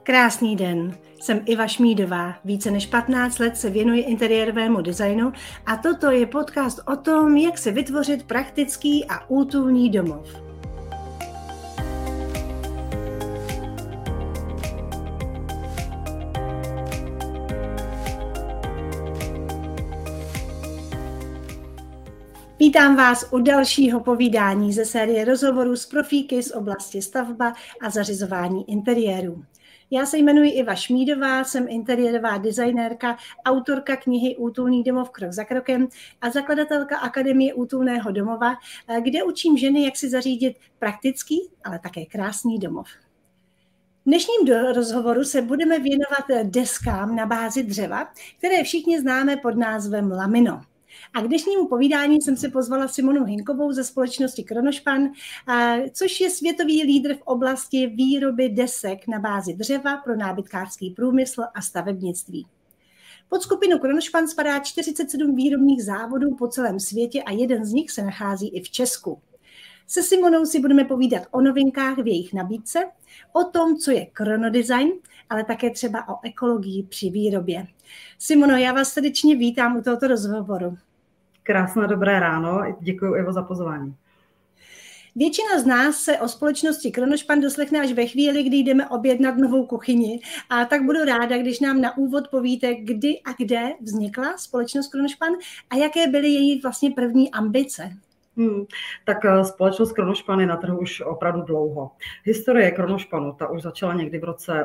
Krásný den, jsem Iva Šmídová. Více než 15 let se věnuji interiérovému designu a toto je podcast o tom, jak si vytvořit praktický a útulný domov. Vítám vás u dalšího povídání ze série rozhovorů s profíky z oblasti stavba a zařizování interiérů. Já se jmenuji Iva Šmídová, jsem interiérová designérka, autorka knihy Útulný domov krok za krokem a zakladatelka Akademie útulného domova, kde učím ženy, jak si zařídit praktický, ale také krásný domov. V dnešním rozhovoru se budeme věnovat deskám na bázi dřeva, které všichni známe pod názvem lamino. A k dnešnímu povídání jsem si pozvala Simonu Hinkovou ze společnosti Kronošpan, což je světový lídr v oblasti výroby desek na bázi dřeva pro nábytkářský průmysl a stavebnictví. Pod skupinu Kronošpan spadá 47 výrobních závodů po celém světě a jeden z nich se nachází i v Česku. Se Simonou si budeme povídat o novinkách v jejich nabídce, o tom, co je kronodesign, ale také třeba o ekologii při výrobě. Simono, já vás srdečně vítám u tohoto rozhovoru. Krásné dobré ráno, děkuji Ivo za pozvání. Většina z nás se o společnosti Kronošpan doslechne až ve chvíli, kdy jdeme objednat novou kuchyni. A tak budu ráda, když nám na úvod povíte, kdy a kde vznikla společnost Kronošpan a jaké byly její vlastně první ambice. Tak společnost Kronošpan je na trhu už opravdu dlouho. Historie Kronošpanu, ta už začala někdy v roce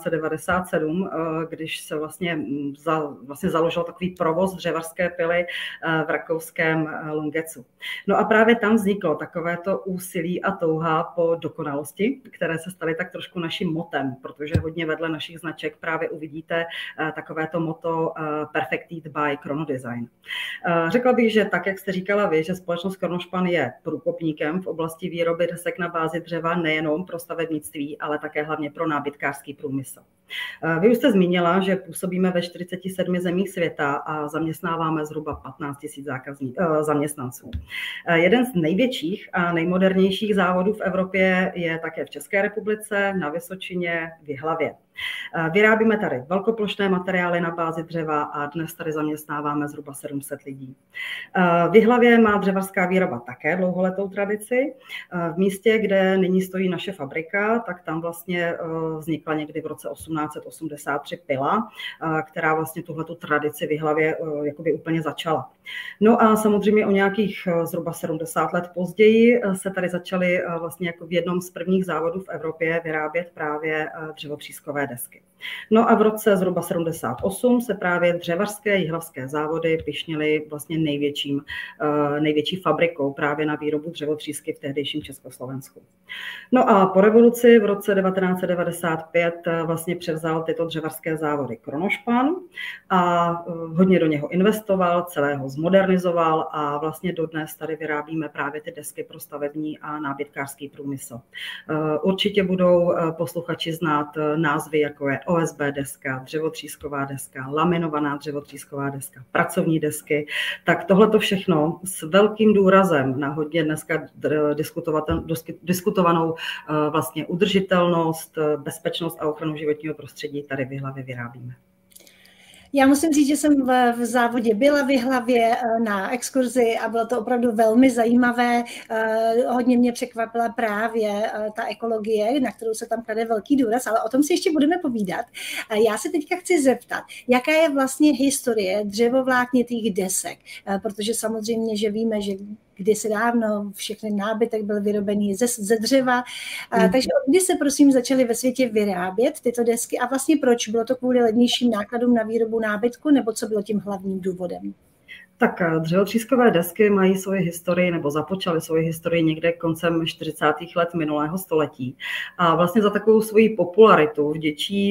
1897, když se vlastně založil takový provoz dřevařské pily v rakouském Lungecu. No a právě tam vzniklo takovéto úsilí a touha po dokonalosti, které se staly tak trošku naším motem, protože hodně vedle našich značek právě uvidíte takovéto motto Perfected by Kronodesign. Řekla bych, že tak, jak jste říkala vy, že společnost Kronošpan je průkopníkem v oblasti výroby desek na bázi dřeva nejenom pro stavebnictví, ale také hlavně pro nábytkářský průmysl. Vy už jste zmínila, že působíme ve 47 zemích světa a zaměstnáváme zhruba 15 000 zaměstnanců. Jeden z největších a nejmodernějších závodů v Evropě je také v České republice, na Vysočině, v Jihlavě. Vyrábíme tady velkoplošné materiály na bázi dřeva a dnes tady zaměstnáváme zhruba 700 lidí. V Jihlavě má dřevařská výroba také dlouholetou tradici. V místě, kde nyní stojí naše fabrika, tak tam vlastně vznikla někdy v roce 1883 pila, která vlastně tuhletu tradici v Jihlavě jakoby úplně začala. No a samozřejmě o nějakých zhruba 70 let později se tady začaly vlastně jako v jednom z prvních závodů v Evropě vyrábět právě dřevotřískové desky. No a v roce zhruba 78 se právě dřevařské jihlavské závody pyšnily vlastně největší fabrikou právě na výrobu dřevotřísky v tehdejším Československu. No a po revoluci v roce 1995 vlastně převzal tyto dřevařské závody Kronošpan a hodně do něho investoval, celého zmodernizoval a vlastně dodnes tady vyrábíme právě ty desky pro stavební a nábytkářský průmysl. Určitě budou posluchači znát názvy, jako je OSB deska, dřevotřísková deska, laminovaná dřevotřísková deska, pracovní desky. Tak tohleto všechno s velkým důrazem na hodně dneska diskutovanou vlastně udržitelnost, bezpečnost a ochranu životního prostředí tady v Jihlavě vyrábíme. Já musím říct, že jsem v závodě byla v Jihlavě na exkurzi a bylo to opravdu velmi zajímavé. Hodně mě překvapila právě ta ekologie, na kterou se tam klade velký důraz, ale o tom si ještě budeme povídat. Já se teďka chci zeptat, jaká je vlastně historie dřevovláknitých desek, protože samozřejmě, že víme, že kdysi dávno všechny nábytek byl vyrobený ze dřeva. Takže od kdy se prosím začaly ve světě vyrábět tyto desky a vlastně proč? Bylo to kvůli levnějším nákladům na výrobu nábytku nebo co bylo tím hlavním důvodem? Tak dřevotřískové desky mají svoji historii, nebo započaly svoji historii někde koncem 40. let minulého století. A vlastně za takovou svoji popularitu vděčí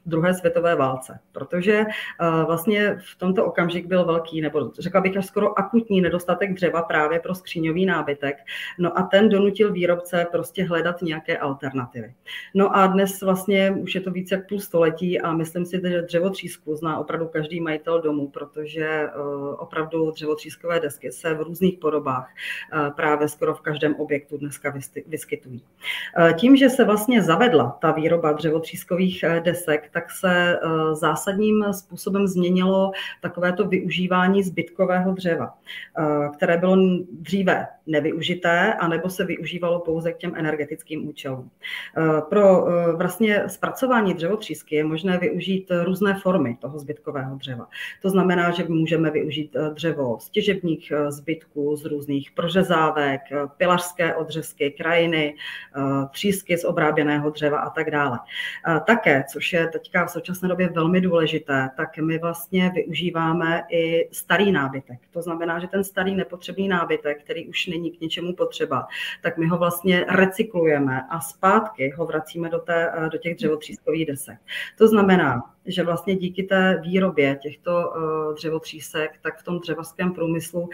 druhé světové válce, protože vlastně v tomto okamžik byl velký, nebo řekla bych až skoro akutní nedostatek dřeva právě pro skříňový nábytek. No a ten donutil výrobce prostě hledat nějaké alternativy. No a dnes vlastně už je to více jak půl století a myslím si, že dřevotřísku zná opravdu každý majitel domu, protože opravdu dřevotřískové desky se v různých podobách právě skoro v každém objektu dneska vyskytují. Tím, že se vlastně zavedla ta výroba dřevotřískových desek, tak se zásadním způsobem změnilo takovéto využívání zbytkového dřeva, které bylo dříve nevyužité, anebo se využívalo pouze k těm energetickým účelům. Pro vlastně zpracování dřevotřísky je možné využít různé formy toho zbytkového dřeva. To znamená, že můžeme využít dřevo z těžebních zbytků, z různých prořezávek, pilařské odřezky, krajiny, třísky z obráběného dřeva a tak dále. Také, což je teďka v současné době velmi důležité, tak my vlastně využíváme i starý nábytek. To znamená, že ten starý nepotřebný nábytek, který už není k ničemu potřeba, tak my ho vlastně recyklujeme a zpátky ho vracíme do těch dřevotřískových desek. To znamená, že vlastně díky té výrobě těchto dřevotřísek, tak v tom dřevařském průmyslu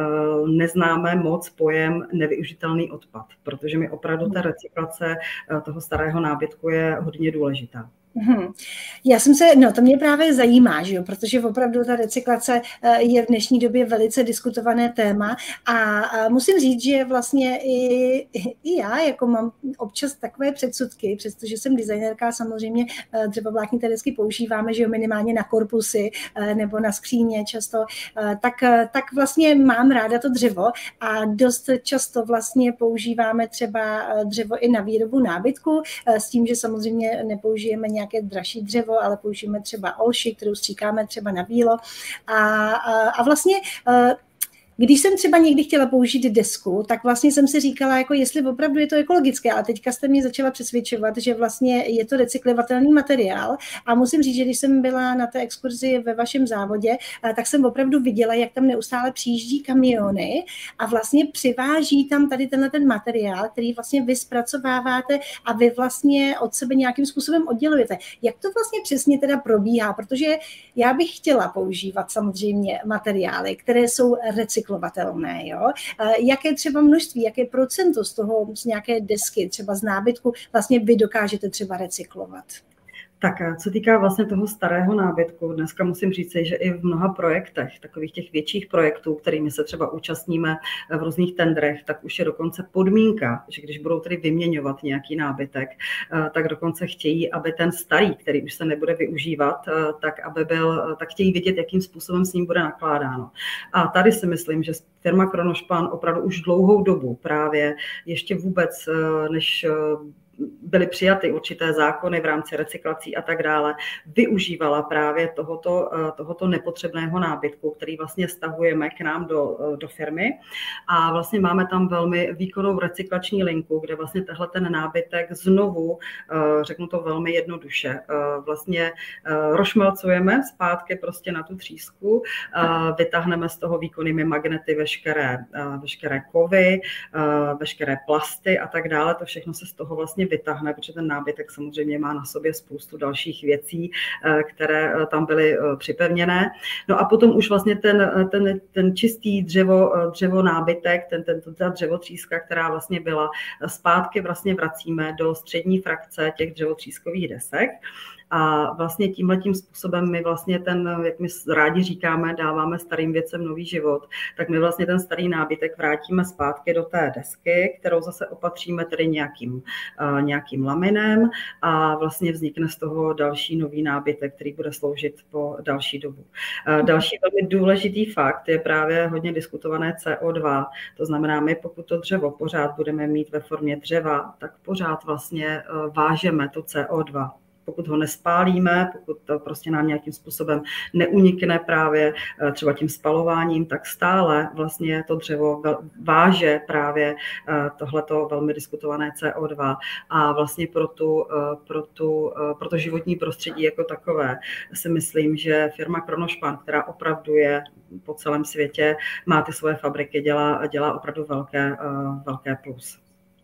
neznáme moc pojem nevyužitelný odpad, protože mi opravdu ta recyklace toho starého nábytku je hodně důležitá. Já jsem to mě právě zajímá, že jo, protože opravdu ta recyklace je v dnešní době velice diskutované téma a musím říct, že vlastně i já jako mám občas takové předsudky, přestože jsem designérka, samozřejmě dřevovláknité desky používáme, že jo, minimálně na korpusy nebo na skříně často, tak vlastně mám ráda to dřevo a dost často vlastně používáme třeba dřevo i na výrobu nábytku s tím, že samozřejmě nepoužijeme nějaké dražší dřevo, ale použijeme třeba olši, kterou stříkáme třeba na bílo. A vlastně když jsem třeba někdy chtěla použít desku, tak vlastně jsem si říkala, jako jestli opravdu je to ekologické, ale teďka jste mě začala přesvědčovat, že vlastně je to recyklovatelný materiál a musím říct, že když jsem byla na té exkurzi ve vašem závodě, tak jsem opravdu viděla, jak tam neustále přijíždí kamiony a vlastně přiváží tam tady ten materiál, který vlastně vy zpracováváte a vy vlastně od sebe nějakým způsobem oddělujete. Jak to vlastně přesně teda probíhá? Protože já bych chtěla používat samozřejmě materiály, které jsou recyklovatelné, jo? Jaké třeba množství, jaké procento z nějaké desky, třeba z nábytku, vlastně vy dokážete třeba recyklovat? Tak co týká vlastně toho starého nábytku, dneska musím říct, že i v mnoha projektech, takových těch větších projektů, kterými se třeba účastníme v různých tendrech, tak už je dokonce podmínka, že když budou tedy vyměňovat nějaký nábytek, tak dokonce chtějí, aby ten starý, který už se nebude využívat, tak chtějí vidět, jakým způsobem s ním bude nakládáno. A tady si myslím, že firma Kronospan opravdu už dlouhou dobu právě ještě vůbec, než byly určité zákony v rámci recyklací a tak dále, využívala právě tohoto nepotřebného nábytku, který vlastně stahujeme k nám do firmy a vlastně máme tam velmi výkonnou recyklační linku, kde vlastně ten nábytek znovu, řeknu to velmi jednoduše, vlastně rošmelcujeme zpátky prostě na tu třísku, vytáhneme z toho výkonnými magnety veškeré kovy, veškeré plasty a tak dále, to všechno se z toho vlastně vytáhne, protože ten nábytek samozřejmě má na sobě spoustu dalších věcí, které tam byly připevněné. No a potom už vlastně ten čistý dřevo nábytek, ta dřevotříska, která vlastně byla, zpátky vlastně vracíme do střední frakce těch dřevotřískových desek. A vlastně tímhletím způsobem my vlastně jak my rádi říkáme, dáváme starým věcem nový život, tak my vlastně ten starý nábytek vrátíme zpátky do té desky, kterou zase opatříme tedy nějakým laminem a vlastně vznikne z toho další nový nábytek, který bude sloužit po další dobu. Další velmi důležitý fakt je právě hodně diskutované CO2. To znamená, my pokud to dřevo pořád budeme mít ve formě dřeva, tak pořád vlastně vážeme to CO2. Pokud ho nespálíme, pokud to prostě nám nějakým způsobem neunikne právě třeba tím spalováním, tak stále vlastně to dřevo váže právě tohleto velmi diskutované CO2 a vlastně pro to životní prostředí jako takové si myslím, že firma Kronospan, která opravdu je po celém světě, má ty svoje fabriky, dělá opravdu velké plus.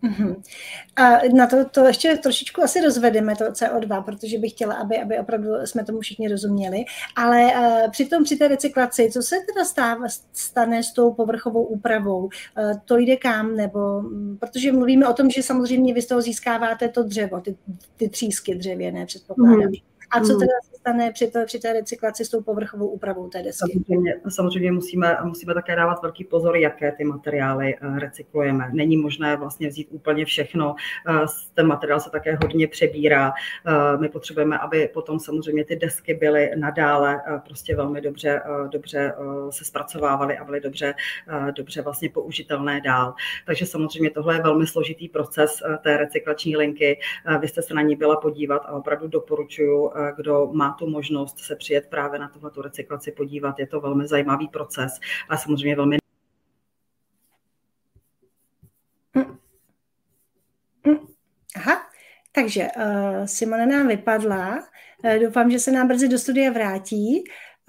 A na to ještě trošičku asi rozvedeme, to CO2, protože bych chtěla, aby opravdu jsme tomu všichni rozuměli. Ale při té recyklaci, co se teda stane s tou povrchovou úpravou? To jde kam? Nebo, protože mluvíme o tom, že samozřejmě vy z toho získáváte to dřevo, ty třísky dřevěné, předpokládám. A co teda se stane při té recyklaci s tou povrchovou úpravou té desky? Samozřejmě musíme také dávat velký pozor, jaké ty materiály recyklujeme. Není možné vlastně vzít úplně všechno. Ten materiál se také hodně přebírá. My potřebujeme, aby potom samozřejmě ty desky byly nadále prostě velmi dobře se zpracovávaly a byly dobře vlastně použitelné dál. Takže samozřejmě tohle je velmi složitý proces té recyklační linky. Vy jste se na ní byla podívat a opravdu doporučuji, kdo má tu možnost se přijet právě na tuhletu recyklaci podívat. Je to velmi zajímavý proces a samozřejmě velmi... Aha, takže Simona nám vypadla. Doufám, že se nám brzy do studia vrátí.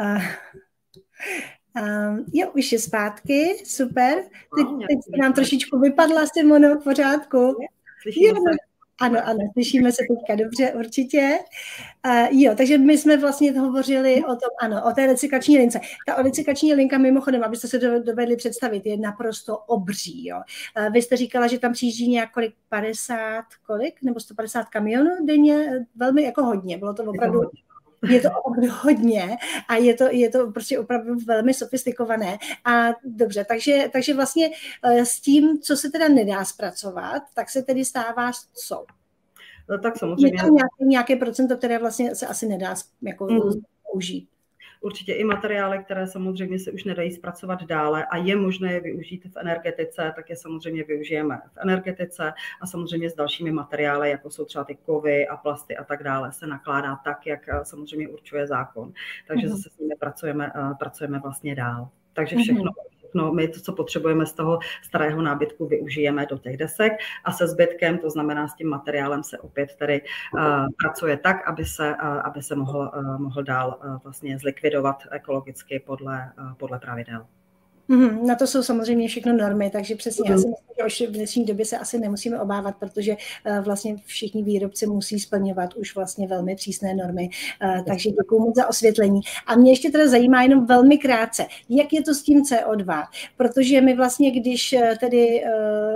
Jo, už je zpátky, super. Teď nám trošičku vypadla, Simono, v pořádku. Slyšíme se. Ano, slyšíme se teďka dobře, určitě. Jo, takže my jsme vlastně hovořili o tom, ano, o té recyklační lince. Ta recyklační linka, mimochodem, abyste se dovedli představit, je naprosto obří. Jo. Vy jste říkala, že tam přijíždí nějak 50, nebo 150 kamionů denně, velmi jako hodně, bylo to opravdu... Je to opravdu hodně a je to prostě opravdu velmi sofistikované. A dobře, takže vlastně s tím, co se teda nedá zpracovat, tak se tedy stává co? No, tak samozřejmě. Je tam nějaké procento, které vlastně se asi nedá jako použít. Určitě i materiály, které samozřejmě se už nedají zpracovat dále a je možné je využít v energetice, tak je samozřejmě využijeme v energetice a samozřejmě s dalšími materiály, jako jsou třeba ty kovy a plasty a tak dále, se nakládá tak, jak samozřejmě určuje zákon. Takže zase s nimi pracujeme vlastně dál. Takže všechno my to, co potřebujeme z toho starého nábytku, využijeme do těch desek a se zbytkem, to znamená s tím materiálem, se opět tedy pracuje tak, aby se mohl dál vlastně zlikvidovat ekologicky podle pravidel. Na to jsou samozřejmě všechno normy, takže přesně já si myslím, že už v dnešní době se asi nemusíme obávat, protože vlastně všichni výrobci musí splňovat už vlastně velmi přísné normy, takže děkuji moc za osvětlení. A mě ještě teda zajímá jenom velmi krátce, jak je to s tím CO2, protože my vlastně, když tedy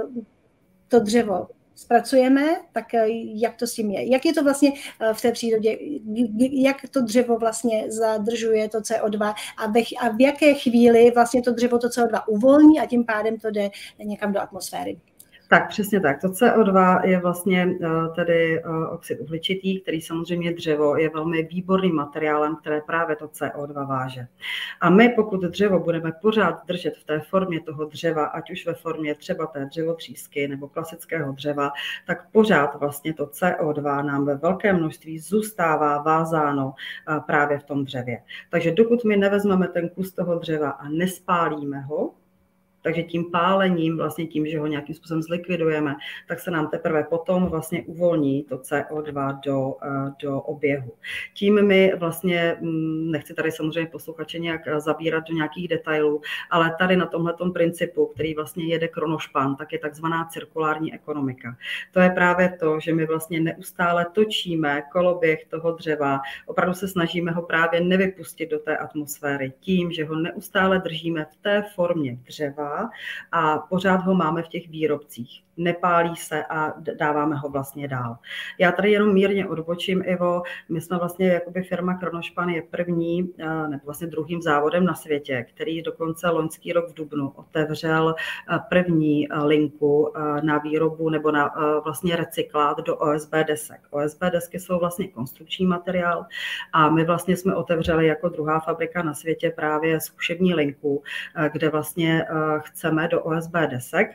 to dřevo zpracujeme, tak jak to s tím je? Jak je to vlastně v té přírodě? Jak to dřevo vlastně zadržuje to CO2 a v jaké chvíli vlastně to dřevo to CO2 uvolní a tím pádem to jde někam do atmosféry? Tak přesně tak. To CO2 je vlastně tedy oxid uhličitý, který samozřejmě dřevo je velmi výborným materiálem, které právě to CO2 váže. A my, pokud dřevo budeme pořád držet v té formě toho dřeva, ať už ve formě třeba té dřevotřísky nebo klasického dřeva, tak pořád vlastně to CO2 nám ve velkém množství zůstává vázáno právě v tom dřevě. Takže dokud my nevezmeme ten kus toho dřeva a nespálíme ho, takže tím pálením, vlastně tím, že ho nějakým způsobem zlikvidujeme, tak se nám teprve potom vlastně uvolní to CO2 do oběhu. Tím my vlastně, nechci tady samozřejmě posluchače nějak zabírat do nějakých detailů, ale tady na tomhletom principu, který vlastně jede Kronošpan, tak je takzvaná cirkulární ekonomika. To je právě to, že my vlastně neustále točíme koloběh toho dřeva, opravdu se snažíme ho právě nevypustit do té atmosféry tím, že ho neustále držíme v té formě dřeva, a pořád ho máme v těch výrobcích. Nepálí se a dáváme ho vlastně dál. Já tady jenom mírně odbočím, Ivo. My jsme vlastně, jakoby firma Kronošpan je první, nebo vlastně druhým závodem na světě, který dokonce loňský rok v dubnu otevřel první linku na výrobu nebo na vlastně recyklát do OSB desek. OSB desky jsou vlastně konstrukční materiál a my vlastně jsme otevřeli jako druhá fabrika na světě právě zkušební linku, kde vlastně chceme do OSB desek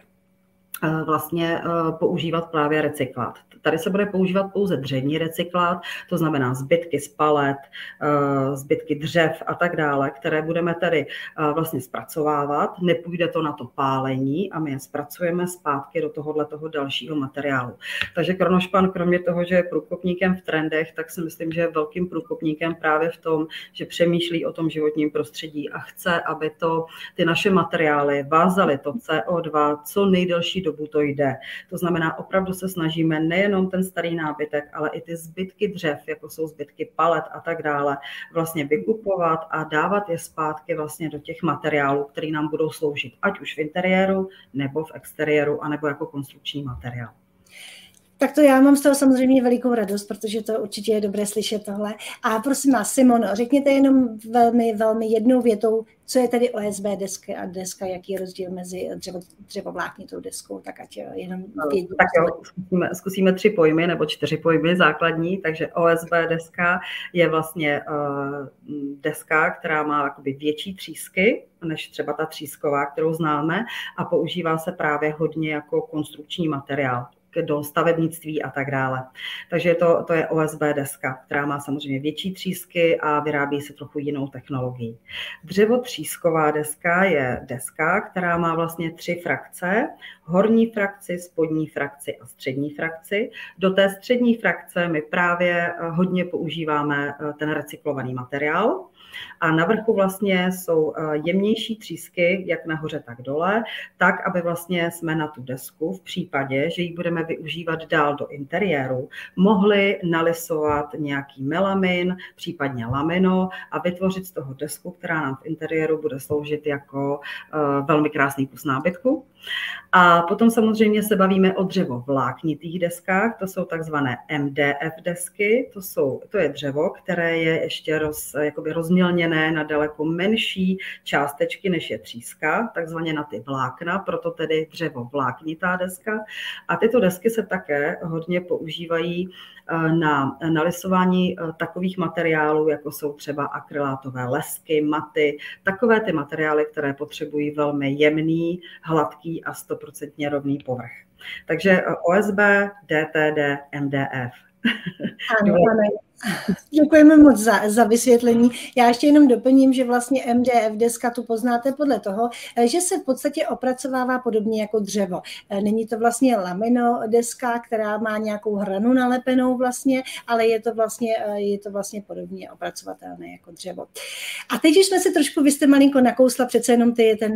vlastně používat právě recyklát. Tady se bude používat pouze dřevní recyklát, to znamená zbytky z palet, zbytky dřev a tak dále, které budeme tedy vlastně zpracovávat. Nepůjde to na to pálení a my je zpracujeme zpátky do tohoto dalšího materiálu. Takže Kronošpan, kromě toho, že je průkopníkem v trendech, tak si myslím, že je velkým průkopníkem právě v tom, že přemýšlí o tom životním prostředí a chce, aby ty naše materiály vázaly to CO2 co nejdelší delší dobu to jde. To znamená, opravdu se snažíme nejenom ten starý nábytek, ale i ty zbytky dřev, jako jsou zbytky palet a tak dále, vlastně vykupovat a dávat je zpátky vlastně do těch materiálů, které nám budou sloužit, ať už v interiéru, nebo v exteriéru, anebo jako konstrukční materiál. Tak to já mám z toho samozřejmě velikou radost, protože to určitě je dobré slyšet tohle. A prosím vás, Simono, řekněte jenom velmi jednou větou, co je tedy OSB deska, jaký je rozdíl mezi dřevovláknitou deskou, tak ať jenom vědí. Tak jo, zkusíme 3 pojmy nebo 4 pojmy základní, takže OSB deska je vlastně deska, která má jakoby větší třísky, než třeba ta třísková, kterou známe, a používá se právě hodně jako konstrukční materiál do stavebnictví a tak dále. Takže to je OSB deska, která má samozřejmě větší třísky a vyrábí se trochu jinou technologií. Dřevotřísková deska je deska, která má vlastně 3 frakce, horní frakci, spodní frakci a střední frakci. Do té střední frakce my právě hodně používáme ten recyklovaný materiál. A na vrchu vlastně jsou jemnější třísky, jak nahoře, tak dole, tak, aby vlastně jsme na tu desku v případě, že ji budeme využívat dál do interiéru, mohli nalisovat nějaký melamin, případně lamino a vytvořit z toho desku, která nám v interiéru bude sloužit jako velmi krásný kus nábytku. A potom samozřejmě se bavíme o dřevovláknitých deskách, to jsou takzvané MDF desky, to je dřevo, které je ještě rozmělněné na daleko menší částečky, než je tříska, takzvaně na ty vlákna, proto tedy dřevovláknitá deska. A tyto desky se také hodně používají na nalisování takových materiálů, jako jsou třeba akrylátové lesky, maty, takové ty materiály, které potřebují velmi jemný, hladký a 100% rovný povrch. Takže OSB, DTD, MDF. Ano. Děkujeme moc za vysvětlení. Já ještě jenom doplním, že vlastně MDF deska tu poznáte podle toho, že se v podstatě opracovává podobně jako dřevo. Není to vlastně lamino deska, která má nějakou hranu nalepenou vlastně, ale je to vlastně podobně opracovatelné jako dřevo. A teď už jsme se trošku, vy jste malinko nakousla přece jenom ten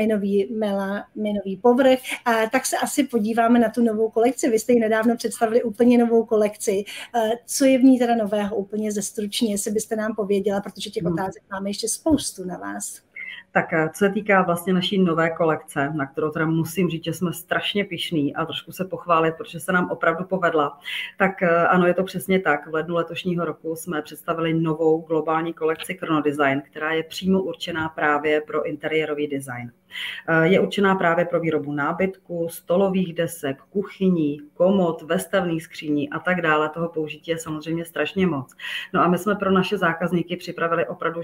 melaminový povrch, tak se asi podíváme na tu novou kolekci. Vy jste ji nedávno představili úplně novou kolekci. Co je v ní teda nového úplně zestručně, jestli byste nám pověděla, protože těch otázek máme ještě spoustu na vás. Tak co se týká vlastně naší nové kolekce, na kterou teda musím říct, že jsme strašně pyšní a trošku se pochválit, protože se nám opravdu povedla, tak ano, je to přesně tak. V lednu letošního roku jsme představili novou globální kolekci Chronodesign, která je přímo určená právě pro interiérový design. Je určená právě pro výrobu nábytku, stolových desek, kuchyní, komod, vestavných skříní a tak dále. Toho použití je samozřejmě moc. No a my jsme pro naše zákazníky připravili opravdu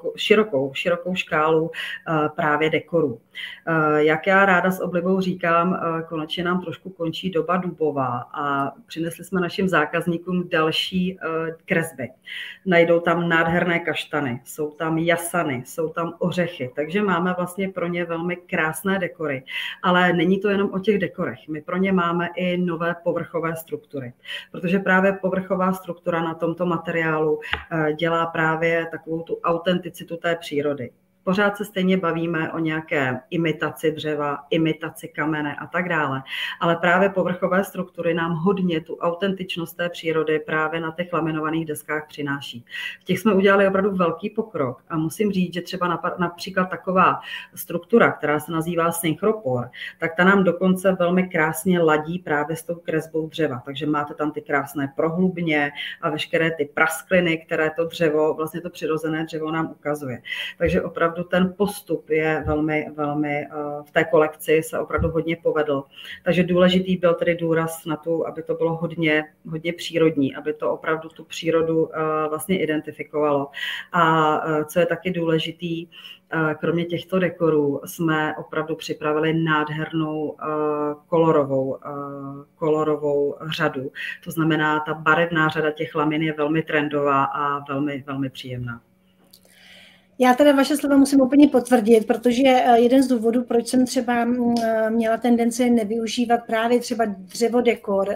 širokou škálu právě dekorů. Jak já ráda s oblibou říkám, konečně nám trošku končí doba dubová a přinesli jsme našim zákazníkům další kresby. Najdou tam nádherné kaštany, jsou tam jasany, jsou tam ořechy, takže máme vlastně pro ně velmi krásné dekory. Ale není to jenom o těch dekorech. My pro ně máme i nové povrchové struktury, protože právě povrchová struktura na tomto materiálu dělá právě takovou tu autenticitu té přírody. Pořád se stejně bavíme o nějaké imitaci dřeva, imitaci kamene a tak dále. Ale právě povrchové struktury nám hodně tu autentičnost té přírody právě na těch laminovaných deskách přináší. V těch jsme udělali opravdu velký pokrok a musím říct, že třeba například taková struktura, která se nazývá synchropor, tak ta nám dokonce velmi krásně ladí právě s tou kresbou dřeva. Takže máte tam ty krásné prohlubně a veškeré ty praskliny, které to dřevo, vlastně to přirozené dřevo nám ukazuje. Takže opravdu ten postup je velmi v té kolekci se opravdu hodně povedl. Takže důležitý byl tedy důraz na to, aby to bylo hodně přírodní, aby to opravdu tu přírodu vlastně identifikovalo. A co je taky důležitý, kromě těchto dekorů jsme opravdu připravili nádhernou kolorovou řadu. To znamená, ta barevná řada těch lamin je velmi trendová a velmi příjemná. Já teda vaše slova musím úplně potvrdit, protože jeden z důvodů, proč jsem třeba měla tendenci nevyužívat právě třeba dřevodekor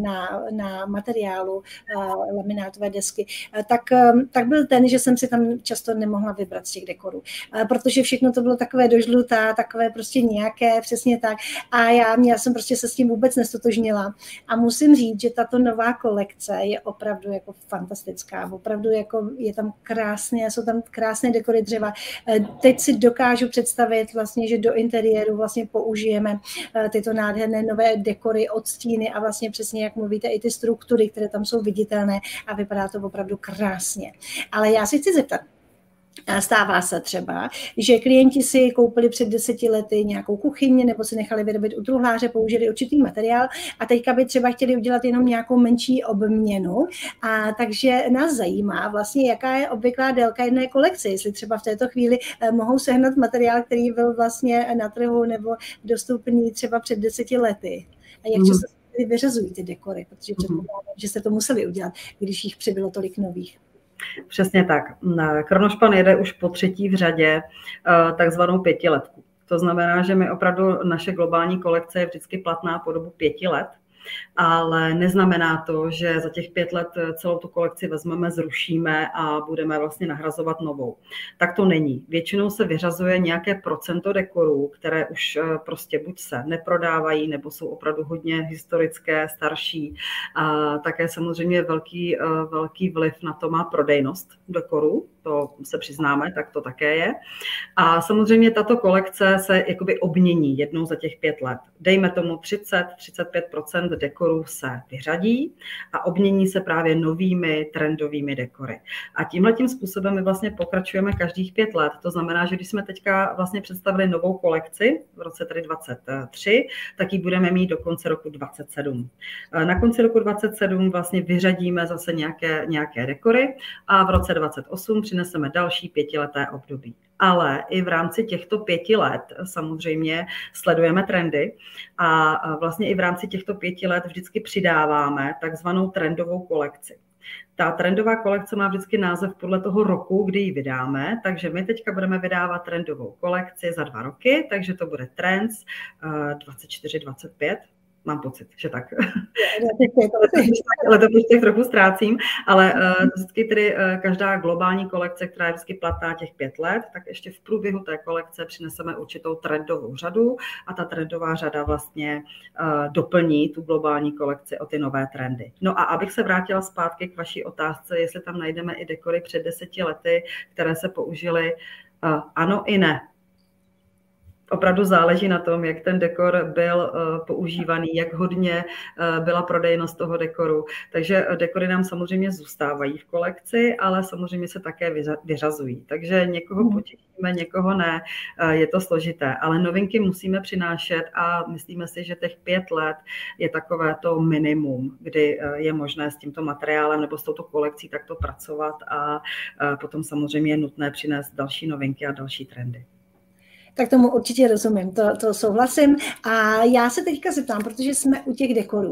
na materiálu laminátové desky, tak byl ten, že jsem si tam často nemohla vybrat z těch dekorů, protože všechno to bylo takové dožlutá, takové prostě nějaké, přesně tak. A já jsem prostě se s tím vůbec nestotožnila. A musím říct, že tato nová kolekce je opravdu jako fantastická. Opravdu jako je tam krásně, jsou tam krásné dekory dřeva. Teď si dokážu představit vlastně, že do interiéru vlastně použijeme tyto nádherné nové dekory, odstíny a vlastně přesně, jak mluvíte, i ty struktury, které tam jsou viditelné a vypadá to opravdu krásně. Ale já si chci zeptat, stává se třeba, že klienti si koupili před 10 lety nějakou kuchyni nebo si nechali vyrobit u truhláře, použili určitý materiál a teďka by třeba chtěli udělat jenom nějakou menší obměnu. A takže nás zajímá vlastně, jaká je obvyklá délka jedné kolekce, jestli třeba v této chvíli mohou sehnat materiál, který byl vlastně na trhu nebo dostupný třeba před 10 lety. A jak často se vyřazují ty dekory, protože předpokládám, že jste to museli udělat, když jich přibylo tolik nových. Přesně tak. Kronošpan jede už po 3. v řadě takzvanou 5letku. To znamená, že my opravdu naše globální kolekce je vždycky platná po dobu 5 let, ale neznamená to, že za těch 5 let celou tu kolekci vezmeme, zrušíme a budeme vlastně nahrazovat novou. Tak to není. Většinou se vyřazuje nějaké procento dekorů, které už prostě buď se neprodávají, nebo jsou opravdu hodně historické, starší. A také samozřejmě velký vliv na to má prodejnost dekorů, to se přiznáme, tak to také je. A samozřejmě tato kolekce se jakoby obmění jednou za těch 5 let. Dejme tomu 30-35% dekorů se vyřadí a obmění se právě novými trendovými dekory. A tímhletím způsobem my vlastně pokračujeme každých 5 let. To znamená, že když jsme teďka vlastně představili novou kolekci v roce tedy 23, tak ji budeme mít do konce roku 27. Na konci roku 27 vlastně vyřadíme zase nějaké dekory a v roce 28 přineseme další 5leté období. Ale i v rámci těchto 5 let samozřejmě sledujeme trendy a vlastně i v rámci těchto 5 let vždycky přidáváme takzvanou trendovou kolekci. Ta trendová kolekce má vždycky název podle toho roku, kdy ji vydáme, takže my teďka budeme vydávat trendovou kolekci za 2 roky, takže to bude Trends 24-25. Mám pocit, že tak. Letopočtech trochu ztrácím, ale vždycky tedy každá globální kolekce, která je vždycky platná těch 5 let, tak ještě v průběhu té kolekce přineseme určitou trendovou řadu a ta trendová řada vlastně doplní tu globální kolekci o ty nové trendy. No a abych se vrátila zpátky k vaší otázce, jestli tam najdeme i dekory před 10 lety, které se použily, ano i ne. Opravdu záleží na tom, jak ten dekor byl používaný, jak hodně byla prodejnost toho dekoru. Takže dekory nám samozřejmě zůstávají v kolekci, ale samozřejmě se také vyřazují. Takže někoho potěšíme, někoho ne, je to složité. Ale novinky musíme přinášet a myslíme si, že těch 5 let je takové to minimum, kdy je možné s tímto materiálem nebo s touto kolekcí takto pracovat a potom samozřejmě je nutné přinést další novinky a další trendy. Tak tomu určitě rozumím, to souhlasím. A já se teďka zeptám, protože jsme u těch dekorů.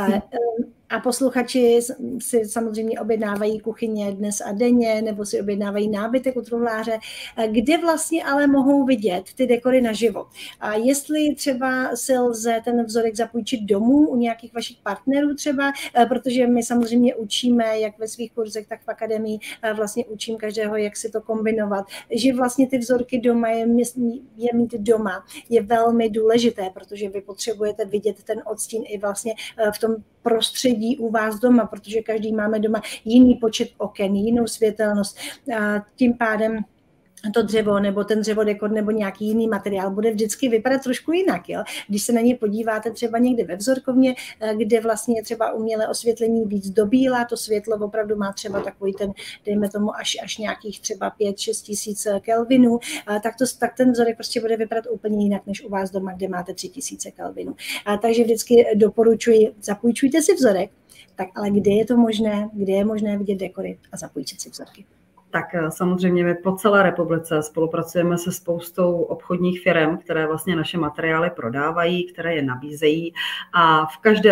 A posluchači si samozřejmě objednávají kuchyně dnes a denně, nebo si objednávají nábytek u truhláře, kde vlastně ale mohou vidět ty dekory naživo. A jestli třeba si lze ten vzorek zapůjčit domů u nějakých vašich partnerů třeba, protože my samozřejmě učíme, jak ve svých kurzech, tak v akademii, vlastně učím každého, jak si to kombinovat. Že vlastně ty vzorky doma je mít doma je velmi důležité, protože vy potřebujete vidět ten odstín i vlastně v tom prostředí u vás doma, protože každý máme doma jiný počet oken, jinou světelnost. A tím pádem to dřevo nebo ten dřevodekor nebo nějaký jiný materiál bude vždycky vypadat trošku jinak. Jo? Když se na ně podíváte třeba někde ve vzorkovně, kde vlastně je třeba umělé osvětlení víc do bíla, to světlo opravdu má třeba takový ten, dejme tomu až nějakých třeba 5-6 tisíc kelvinů, tak ten vzorek prostě bude vypadat úplně jinak, než u vás doma, kde máte 3000 kelvinů. Takže vždycky doporučuji, zapůjčujte si vzorek, tak ale kde je možné vidět dekory a zapůjčit si vzorky. Tak samozřejmě my po celé republice spolupracujeme se spoustou obchodních firem, které vlastně naše materiály prodávají, které je nabízejí a v každém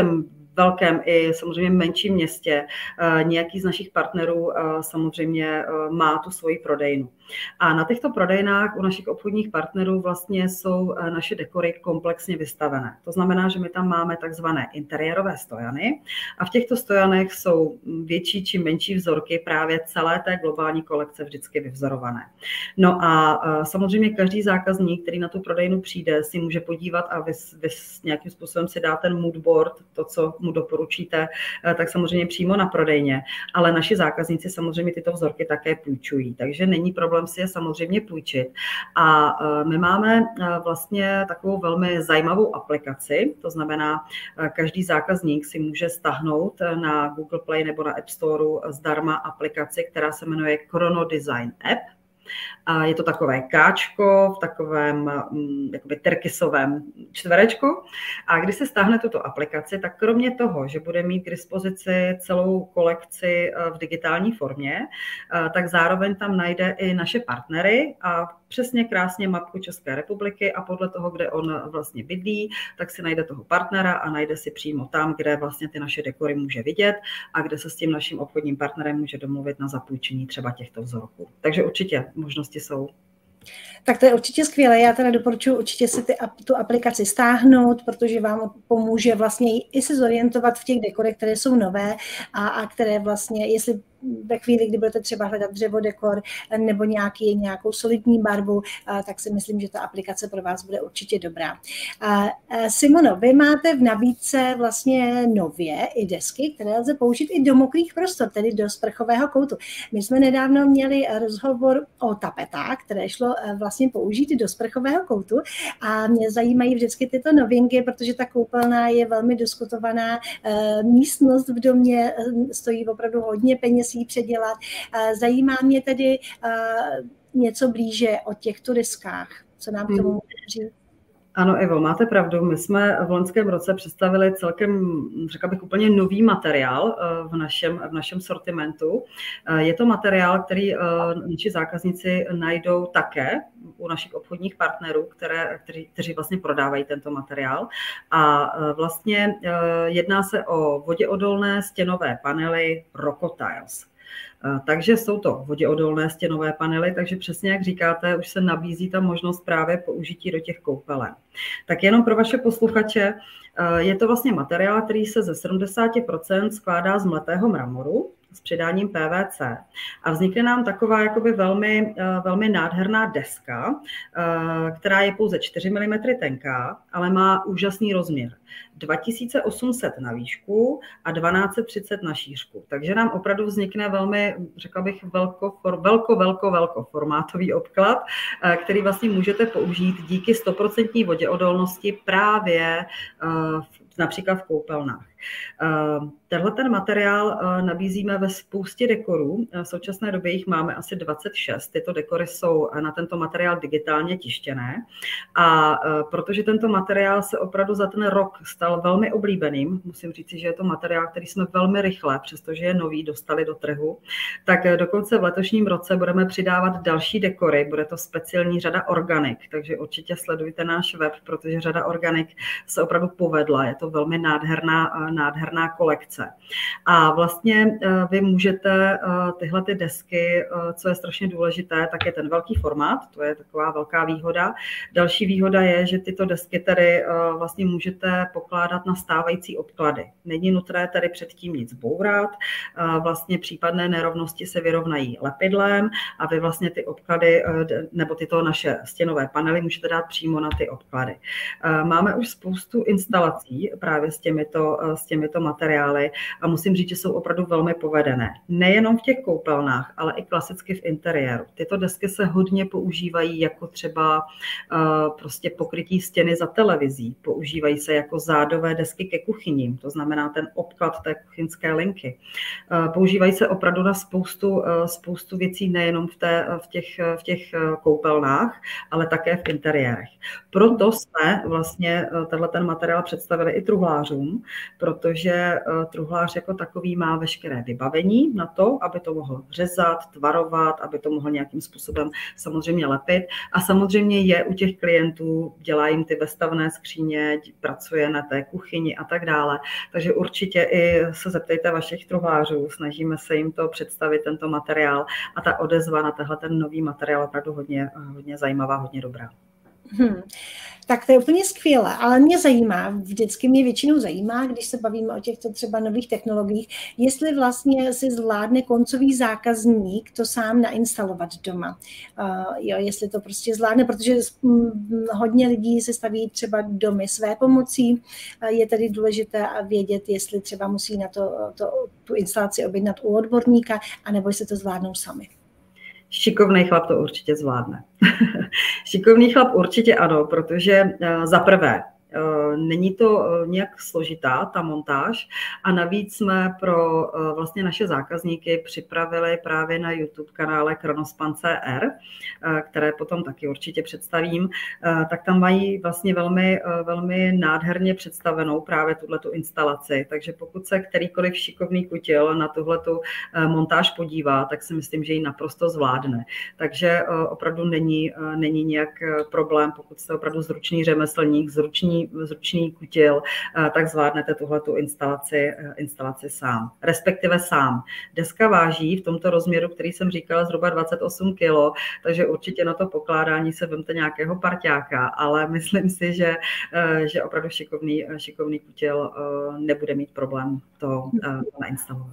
velkém i samozřejmě menším městě nějaký z našich partnerů samozřejmě má tu svoji prodejnu. A na těchto prodejnách u našich obchodních partnerů vlastně jsou naše dekory komplexně vystavené. To znamená, že my tam máme takzvané interiérové stojany a v těchto stojanech jsou větší či menší vzorky právě celé té globální kolekce vždycky vyvzorované. No a samozřejmě každý zákazník, který na tu prodejnu přijde, si může podívat a vy nějakým způsobem si dá ten mood board, to, co mu doporučíte, tak samozřejmě přímo na prodejně, ale naši zákazníci samozřejmě tyto vzorky také půjčují, takže není problém si je samozřejmě půjčit. A my máme vlastně takovou velmi zajímavou aplikaci, to znamená, každý zákazník si může stáhnout na Google Play nebo na App Store zdarma aplikaci, která se jmenuje Chrono Design App. A je to takové káčko v takovém jakoby terkysovém čtverečku. A když se stáhne tuto aplikaci, tak kromě toho, že bude mít k dispozici celou kolekci v digitální formě, tak zároveň tam najde i naše partnery a přesně krásně mapku České republiky a podle toho, kde on vlastně bydlí, tak si najde toho partnera a najde si přímo tam, kde vlastně ty naše dekory může vidět a kde se s tím naším obchodním partnerem může domluvit na zapůjčení třeba těchto vzorků. Takže určitě možnosti jsou. Tak to je určitě skvělé. Já teda doporučuji určitě si tu aplikaci stáhnout, protože vám pomůže vlastně i se zorientovat v těch dekorech, které jsou nové a které vlastně, jestli ve chvíli, kdy budete třeba hledat dřevodekor nebo nějakou solidní barvu, tak si myslím, že ta aplikace pro vás bude určitě dobrá. Simono, vy máte v nabídce vlastně nově i desky, které lze použít i do mokrých prostor, tedy do sprchového koutu. My jsme nedávno měli rozhovor o tapetách, které šlo vlastně použít do sprchového koutu a mě zajímají vždycky tyto novinky, protože ta koupelna je velmi diskutovaná místnost v domě, stojí opravdu hodně peněz jí předělat. Zajímá mě tedy něco blíže o těchto deskách. Co nám k tomu může říct? Ano, Ivo, máte pravdu. My jsme v loňském roce představili celkem, řekla bych, úplně nový materiál v našem sortimentu. Je to materiál, který naši zákazníci najdou také u našich obchodních partnerů, kteří vlastně prodávají tento materiál. A vlastně jedná se o voděodolné stěnové panely Rocotiles. Takže jsou to voděodolné stěnové panely, takže přesně jak říkáte, už se nabízí ta možnost právě použití do těch koupelen. Tak jenom pro vaše posluchače, je to vlastně materiál, který se ze 70% skládá z mletého mramoru s přidáním PVC a vznikne nám taková jakoby velmi nádherná deska, která je pouze 4 mm tenká, ale má úžasný rozměr. 2800 na výšku a 1230 na šířku. Takže nám opravdu vznikne velmi, řekla bych, velkoformátový obklad, který vlastně můžete použít díky 100% voděodolnosti právě například v koupelnách. Tenhle ten materiál nabízíme ve spoustě dekorů. V současné době jich máme asi 26. Tyto dekory jsou na tento materiál digitálně tištěné. A protože tento materiál se opravdu za ten rok stal velmi oblíbeným, musím říct, že je to materiál, který jsme velmi rychle, přestože je nový, dostali do trhu, tak dokonce v letošním roce budeme přidávat další dekory. Bude to speciální řada Organic, takže určitě sledujte náš web, protože řada Organic se opravdu povedla. Je to velmi nádherná kolekce. A vlastně vy můžete tyhle ty desky, co je strašně důležité, tak je ten velký formát, to je taková velká výhoda. Další výhoda je, že tyto desky tady vlastně můžete pokládat na stávající obklady. Není nutné tady předtím nic bourat, vlastně případné nerovnosti se vyrovnají lepidlem a vy vlastně ty obklady nebo tyto naše stěnové panely můžete dát přímo na ty obklady. Máme už spoustu instalací právě s těmito materiály a musím říct, že jsou opravdu velmi povedené. Nejenom v těch koupelnách, ale i klasicky v interiéru. Tyto desky se hodně používají jako třeba prostě pokrytí stěny za televizí. Používají se jako zádové desky ke kuchyním, to znamená ten obklad té kuchyňské linky. Používají se opravdu na spoustu věcí, nejenom v těch koupelnách, ale také v interiérech. Proto jsme vlastně tenhle ten materiál představili i truhlářům, protože truhlář jako takový má veškeré vybavení na to, aby to mohl řezat, tvarovat, aby to mohl nějakým způsobem samozřejmě lepit. A samozřejmě je u těch klientů, dělá jim ty vestavné skříně, pracuje na té kuchyni a tak dále. Takže určitě i se zeptejte vašich truhlářů, snažíme se jim to představit, tento materiál, a ta odezva na tenhle ten nový materiál opravdu hodně zajímavá, hodně dobrá. Tak to je úplně skvělé, ale mě většinou zajímá, když se bavíme o těchto třeba nových technologiích, jestli vlastně si zvládne koncový zákazník to sám nainstalovat doma. Jestli to prostě zvládne, protože hodně lidí se staví třeba domy své pomocí, je tedy důležité vědět, jestli třeba musí na tu instalaci objednat u odborníka, anebo jestli to zvládnou sami. Šikovný chlap to určitě zvládne. Šikovný chlap určitě ano, protože za prvé není to nějak složitá, ta montáž, a navíc jsme pro vlastně naše zákazníky připravili právě na YouTube kanále Kronospan CR, které potom taky určitě představím, tak tam mají vlastně velmi nádherně představenou právě tuhletu instalaci, takže pokud se kterýkoliv šikovný kutil na tuhletu montáž podívá, tak si myslím, že ji naprosto zvládne. Takže opravdu není nějak problém, pokud jste opravdu zručný řemeslník, zručný kutil, tak zvládnete tuhletu instalaci sám, respektive sám. Deska váží v tomto rozměru, který jsem říkala, zhruba 28 kg, takže určitě na to pokládání se vemte nějakého parťáka, ale myslím si, že opravdu šikovný kutil nebude mít problém to nainstalovat.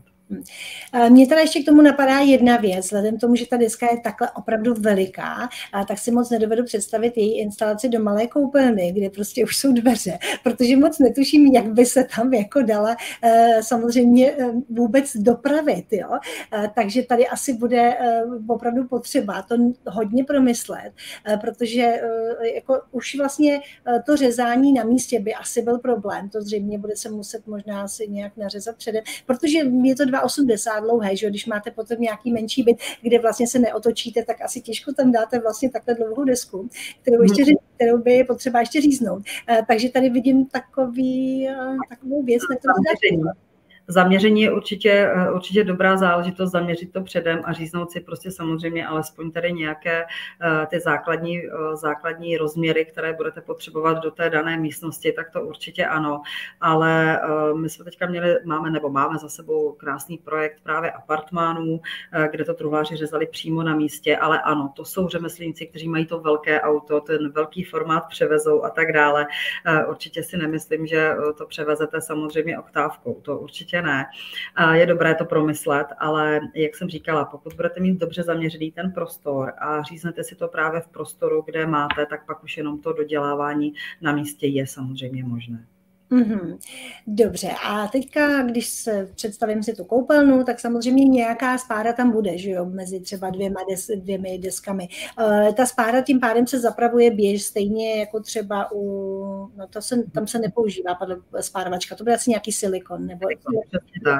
Mně teda ještě k tomu napadá jedna věc, vzhledem k tomu, že ta deska je takhle opravdu veliká, tak si moc nedovedu představit její instalaci do malé koupelny, kde prostě už jsou dveře, protože moc netuším, jak by se tam jako dala samozřejmě vůbec dopravit. Jo? Takže tady asi bude opravdu potřeba to hodně promyslet, protože jako už vlastně to řezání na místě by asi byl problém. To zřejmě bude se muset možná asi nějak nařezat předem, protože je to 2,80 dlouhé, že když máte potom nějaký menší byt, kde vlastně se neotočíte, tak asi těžko tam dáte vlastně takhle dlouhou desku, kterou by je potřeba ještě říznout. Takže tady vidím takovou věc, na kterou Zaměření je určitě dobrá záležitost, zaměřit to předem a říznout si prostě samozřejmě alespoň tady nějaké ty základní rozměry, které budete potřebovat do té dané místnosti, tak to určitě ano. Ale my jsme teďka máme za sebou krásný projekt právě apartmánů, kde to truhláři řezali přímo na místě, ale ano, to jsou řemeslníci, kteří mají to velké auto, ten velký formát převezou a tak dále. Určitě si nemyslím, že to převezete samozřejmě oktávkou, to určitě ne. Je dobré to promyslet, ale jak jsem říkala, pokud budete mít dobře zaměřený ten prostor a říznete si to právě v prostoru, kde máte, tak pak už jenom to dodělávání na místě je samozřejmě možné. Dobře, a teďka, když se představím si tu koupelnu, tak samozřejmě nějaká spára tam bude, že jo, mezi třeba dvěmi deskami. Ta spára tím pádem se zapravuje stejně jako třeba tam se nepoužívá spárovačka, to bude asi nějaký silikon. Nebo tak.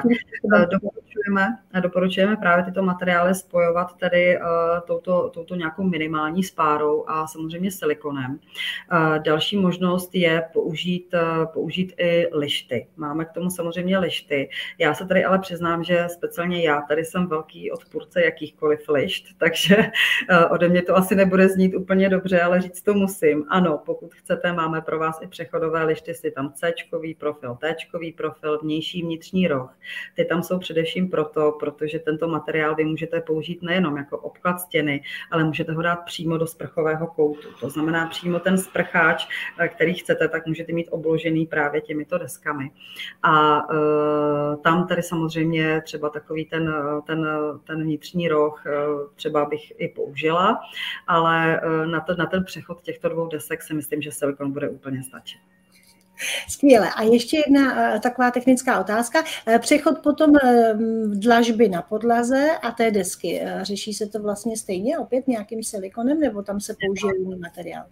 Doporučujeme právě tyto materiály spojovat tedy touto nějakou minimální spárou a samozřejmě silikonem. Další možnost je použít i lišty. Máme k tomu samozřejmě lišty. Já se tady ale přiznám, že speciálně já tady jsem velký odpůrce jakýchkoliv lišt, takže ode mě to asi nebude znít úplně dobře, ale říct to musím. Ano, pokud chcete, máme pro vás i přechodové lišty, si tam C-čkový profil, T-čkový profil, vnější vnitřní roh. Ty tam jsou především protože tento materiál vy můžete použít nejenom jako obklad stěny, ale můžete ho dát přímo do sprchového koutu. To znamená přímo ten sprcháč, který chcete, tak můžete mít obložený právě těmito deskami. A tam tady samozřejmě třeba takový ten vnitřní roh třeba bych i použila, ale na ten přechod těchto dvou desek si myslím, že silikon bude úplně stačit. Skvěle. A ještě jedna taková technická otázka. Přechod potom dlažby na podlaze a té desky. Řeší se to vlastně stejně opět nějakým silikonem, nebo tam se použije jiný materiál?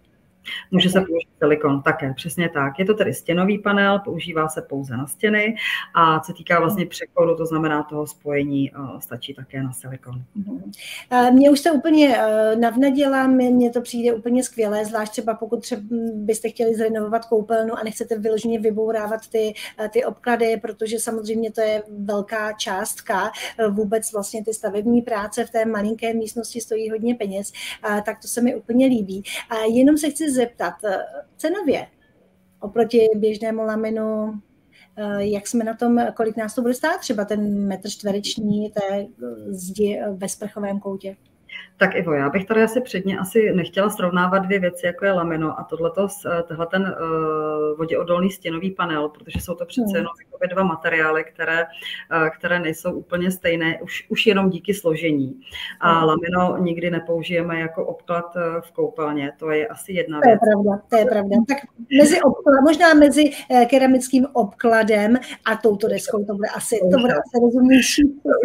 Může se použít silikon také, přesně tak. Je to tedy stěnový panel, používá se pouze na stěny a co týká vlastně přechodu, to znamená toho spojení, stačí také na silikon. Mě už se úplně navnadila, mně to přijde úplně skvělé, zvlášť třeba pokud byste chtěli zrenovovat koupelnu a nechcete vyloženě vybourávat ty obklady, protože samozřejmě to je velká částka. Vůbec vlastně ty stavební práce v té malinké místnosti stojí hodně peněz, tak to se mi úplně líbí. Jenom se chci zeptat, cenově oproti běžnému laminu, jak jsme na tom, kolik nás to bude stát, třeba ten metr čtvereční té zdi ve sprchovém koutě? Tak Ivo, já bych tady předně nechtěla srovnávat dvě věci, jako je lamino a tohle ten voděodolný stěnový panel, protože jsou to přece jenom dva materiály, které nejsou úplně stejné, už jenom díky složení. A lamino nikdy nepoužijeme jako obklad v koupelně, to je asi jedna věc. To je pravda. Tak možná mezi keramickým obkladem a touto deskou to bude asi rozumnější.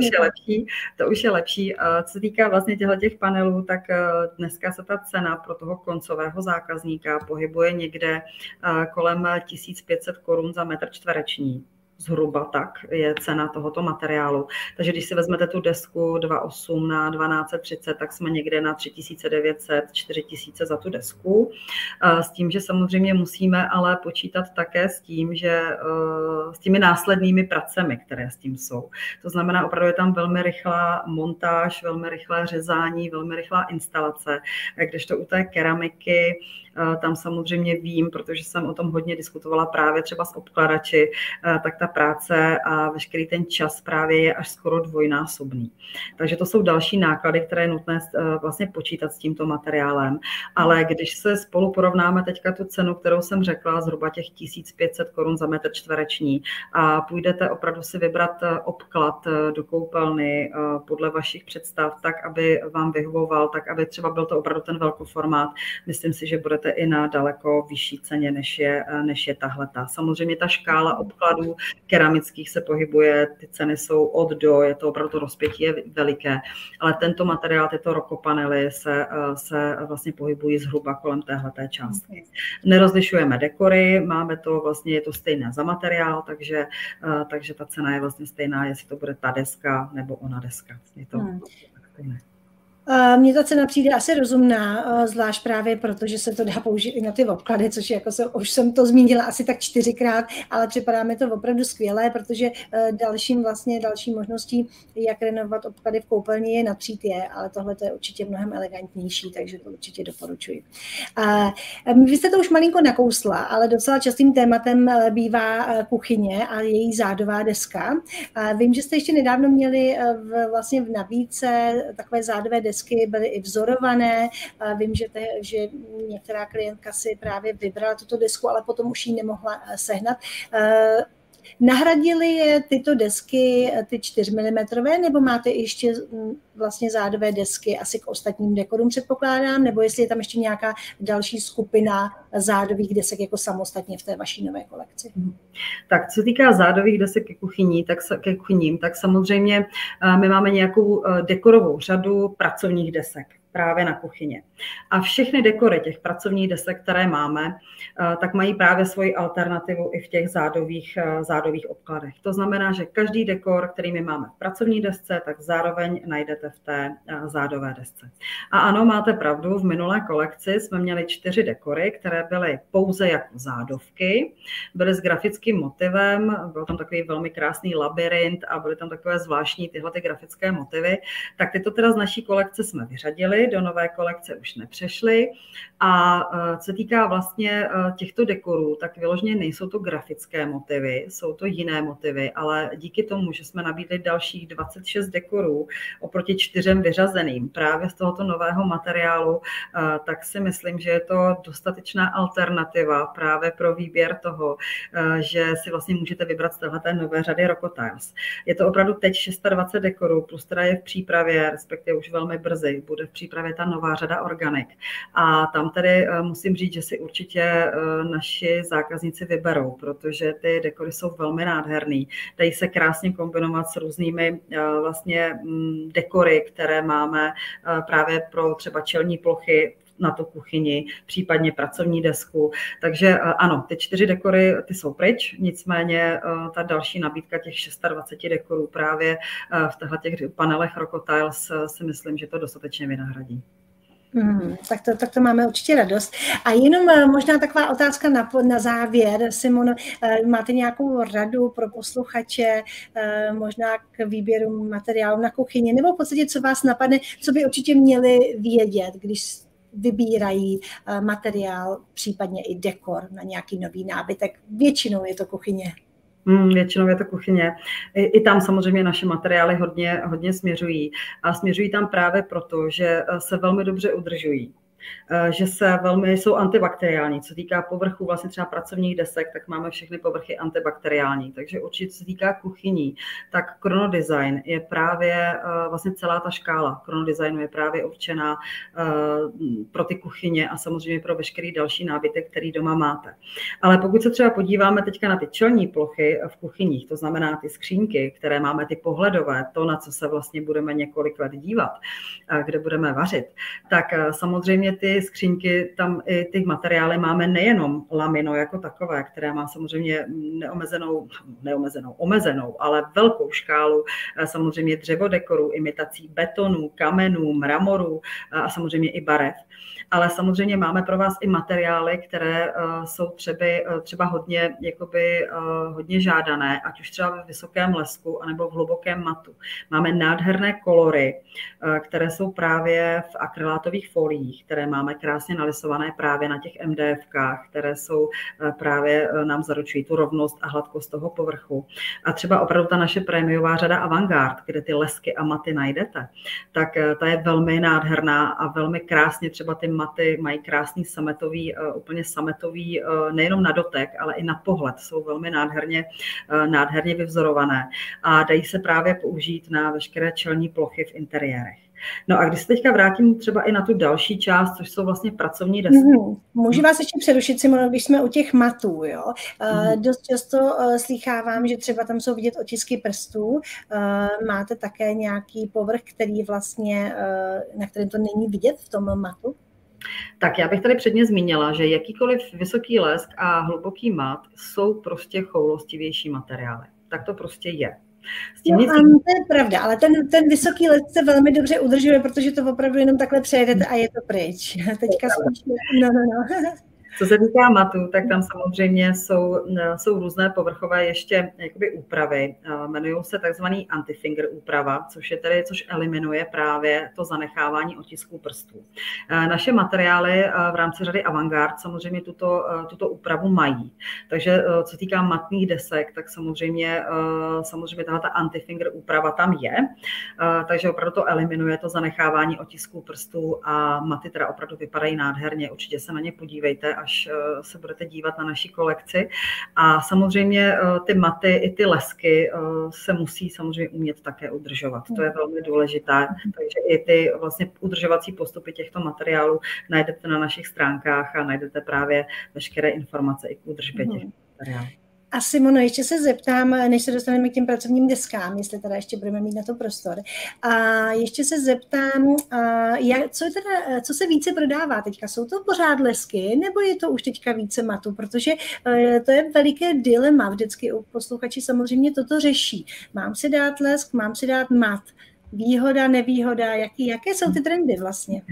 To už je lepší. Co se týká vlastně těch panelů, tak dneska se ta cena pro toho koncového zákazníka pohybuje někde kolem 1500 korun za metr čtvereční. Zhruba tak je cena tohoto materiálu. Takže když si vezmete tu desku 2,8 na 1230, tak jsme někde na 3900, 4000 za tu desku. S tím, že samozřejmě musíme ale počítat také s tím, že s těmi následnými pracemi, které s tím jsou. To znamená, opravdu je tam velmi rychlá montáž, velmi rychlé řezání, velmi rychlá instalace, kdežto u té keramiky tam samozřejmě vím, protože jsem o tom hodně diskutovala právě třeba s obkladači, tak ta práce a veškerý ten čas právě je až skoro dvojnásobný. Takže to jsou další náklady, které je nutné vlastně počítat s tímto materiálem. Ale když se spolu porovnáme teďka tu cenu, kterou jsem řekla, zhruba těch 1500 korun za metr čtvereční a půjdete opravdu si vybrat obklad do koupelny podle vašich představ, tak aby vám vyhovoval, tak aby třeba byl to opravdu ten velkoformát, myslím si, že budete i na daleko vyšší ceně, než je tahleta. Samozřejmě ta škála obkladů keramických se pohybuje, ty ceny jsou od do, je to opravdu to rozpětí je veliké, ale tento materiál, tyto rokopanely se vlastně pohybují zhruba kolem téhleté částky. Nerozlišujeme dekory, máme to vlastně, je to stejné za materiál, takže ta cena je vlastně stejná, jestli to bude ta deska nebo ona deska. Je to stejné. Mně ta cena přijde asi rozumná, zvlášť právě proto, že se to dá použít i na ty obklady, což jako už jsem to zmínila asi tak 4krát, ale připadá mi to opravdu skvělé, protože další možností, jak renovovat obklady v koupelně, je natřít je, ale tohle to je určitě mnohem elegantnější, takže to určitě doporučuji. Vy jste to už malinko nakousla, ale docela častým tématem bývá kuchyně a její zádová deska. Vím, že jste ještě nedávno měli vlastně v nabídce takové zádové desky, byly i vzorované. Vím, že některá klientka si právě vybrala tuto desku, ale potom už ji nemohla sehnat. Nahradily je tyto desky ty 4 mm, nebo máte ještě vlastně zádové desky asi k ostatním dekorům, předpokládám, nebo jestli je tam ještě nějaká další skupina zádových desek jako samostatně v té vaší nové kolekci? Tak, co se týká zádových desek ke kuchyním, tak samozřejmě my máme nějakou dekorovou řadu pracovních desek právě na kuchyně. A všechny dekory těch pracovních desek, které máme, tak mají právě svoji alternativu i v těch zádových obkladech. To znamená, že každý dekor, který my máme v pracovní desce, tak zároveň najdete v té zádové desce. A ano, máte pravdu, v minulé kolekci jsme měli 4 dekory, které byly pouze jako zádovky, byly s grafickým motivem, byl tam takový velmi krásný labyrint a byly tam takové zvláštní tyhle ty grafické motivy. Tak tyto teda z naší kolekce jsme vyřadili, do nové kolekce už nepřešly. A co se týká vlastně těchto dekorů, tak vyloženě nejsou to grafické motivy, jsou to jiné motivy, ale díky tomu, že jsme nabídli dalších 26 dekorů oproti 4 vyřazeným právě z tohoto nového materiálu, tak si myslím, že je to dostatečná alternativa právě pro výběr toho, že si vlastně můžete vybrat z téhleté nové řady Rocotiles. Je to opravdu teď 26 dekorů, plus teda je v přípravě, respektive už velmi brzy, bude v přípravě ta nová řada Organic. A tam tedy musím říct, že si určitě naši zákazníci vyberou, protože ty dekory jsou velmi nádherný. Dají se krásně kombinovat s různými vlastně dekory, které máme právě pro třeba čelní plochy na tu kuchyni, případně pracovní desku. Takže ano, ty 4 dekory, ty jsou pryč, nicméně ta další nabídka těch 26 dekorů právě v těch panelech Rocotiles si myslím, že to dostatečně vynahradí. Tak to máme určitě radost. A jenom možná taková otázka na závěr. Simono, máte nějakou radu pro posluchače, možná k výběru materiálu na kuchyni, nebo v podstatě, co vás napadne, co by určitě měli vědět, když vybírají materiál, případně i dekor na nějaký nový nábytek. Většinou je to kuchyně. Většinou je to kuchyně. I tam samozřejmě naše materiály hodně směřují. A směřují tam právě proto, že se velmi dobře udržují. Že jsou antibakteriální. Co týká povrchu vlastně třeba pracovních desek, tak máme všechny povrchy antibakteriální. Takže určitě, co se týká kuchyní, tak Chronodesign je právě vlastně celá ta škála Chronodesignu je právě určená pro ty kuchyně a samozřejmě pro veškerý další nábytek, který doma máte. Ale pokud se třeba podíváme teďka na ty čelní plochy v kuchyních, to znamená ty skřínky, které máme ty pohledové, to, na co se vlastně budeme několik let dívat, kde budeme vařit, tak samozřejmě ty skřínky, tam i ty materiály máme nejenom lamino jako takové, které má samozřejmě omezenou, ale velkou škálu samozřejmě dřevodekorů, imitací betonů, kamenů, mramorů a samozřejmě i barev. Ale samozřejmě máme pro vás i materiály, které jsou třeba hodně žádané, ať už třeba ve vysokém lesku, anebo v hlubokém matu. Máme nádherné kolory, které jsou právě v akrylátových foliích, které máme krásně nalisované právě na těch MDFkách, které jsou právě nám zaručují tu rovnost a hladkost toho povrchu. A třeba opravdu ta naše prémiová řada Avantgarde, kde ty lesky a maty najdete, tak ta je velmi nádherná a velmi krásně třeba ty maty mají krásný úplně sametový, nejenom na dotek, ale i na pohled. Jsou velmi nádherně vyvzorované a dají se právě použít na veškeré čelní plochy v interiérech. No a když se teďka vrátím třeba i na tu další část, což jsou vlastně pracovní desky. Můžu vás ještě přerušit, Simono, když jsme u těch matů, jo? Dost často slýchávám, že třeba tam jsou vidět otisky prstů. Máte také nějaký povrch, který vlastně, na kterém to není vidět v tom matu? Tak já bych tady předně zmínila, že jakýkoliv vysoký lesk a hluboký mat jsou prostě choulostivější materiály. Tak to prostě je. To je pravda, ale ten vysoký lesk se velmi dobře udržuje, protože to opravdu jenom takhle přejedete a je to pryč. Teďka spíš... No. Co se týká matu, tak tam samozřejmě jsou různé povrchové ještě jakoby úpravy. Jmenují se takzvaný anti-finger úprava, což eliminuje právě to zanechávání otisků prstů. Naše materiály v rámci řady Avantgarde samozřejmě tuto úpravu mají. Takže co týká matných desek, tak samozřejmě tahle anti-finger úprava tam je. Takže opravdu to eliminuje to zanechávání otisků prstů a maty teda opravdu vypadají nádherně. Určitě se na ně podívejte, až se budete dívat na naši kolekci. A samozřejmě ty maty i ty lesky se musí samozřejmě umět také udržovat. To je velmi důležité. Takže i ty vlastně udržovací postupy těchto materiálů najdete na našich stránkách a najdete právě veškeré informace i k údržbě těch materiálů. A Simono, ještě se zeptám, než se dostaneme k těm pracovním deskám, jestli teda ještě budeme mít na to prostor. A ještě se zeptám, co se více prodává teďka? Jsou to pořád lesky, nebo je to už teďka více matu? Protože to je veliké dilema. Vždycky u posluchači samozřejmě toto řeší. Mám si dát lesk, mám si dát mat. Výhoda, nevýhoda, jaké jsou ty trendy vlastně?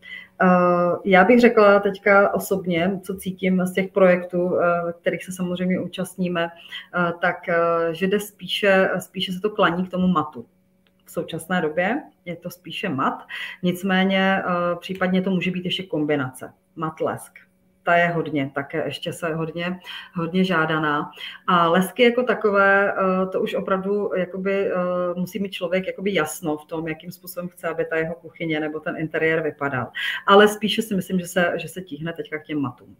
Já bych řekla teďka osobně, co cítím z těch projektů, kterých se samozřejmě účastníme, tak že jde spíše se to klaní k tomu matu. V současné době je to spíše mat, nicméně případně to může být ještě kombinace mat-lesk. Ta je ještě se hodně žádaná. A lesky jako takové, to už opravdu musí mít člověk jasno v tom, jakým způsobem chce, aby ta jeho kuchyně nebo ten interiér vypadal. Ale spíše si myslím, že se tíhne teďka k těm matům.